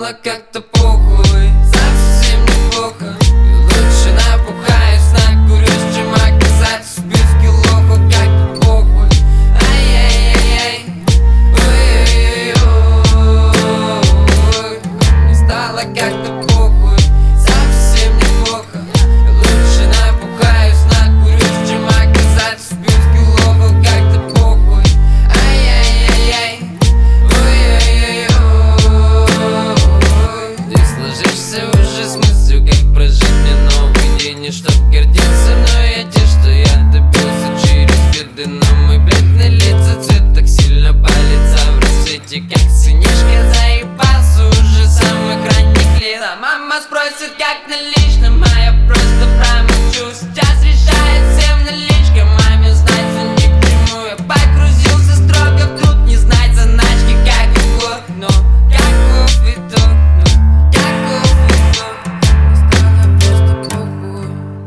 стало как-то похуй, совсем неплохо. И лучше напухаюсь, накурюсь, чем оказаться в списке лохов. Как-то похуй, ай-яй-яй-яй, ой-ой-ой. Мне стало как-то похуй, совсем неплохо. И лучше напухаюсь, накурюсь, чем оказаться в списке лохов. Как-то похуй, ай-яй-яй-яй, ой-ой-ой. Ты сложишься уже с мыслью, как прожить мне новый день. И чтоб гордиться, но я те, что я добился через беды. Но мой бледный лица цвет так сильно палится в рассвете, как сынишка заебался уже с самых ранних лет. А мама спросит, как на личном, а я просто промолчу. Сейчас решает всем наличка, маме знать ни к чему. Я погрузился строго в труд, не знать заначки, как и год. Но каков итог, ну каков итог? Стало просто похуй,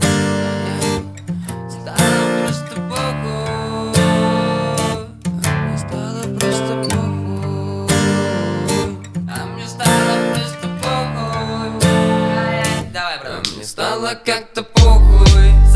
стало просто похуй. Мне стало просто похуй, а мне стало просто похуй. Давай, брат. Мне стало как-то похуй,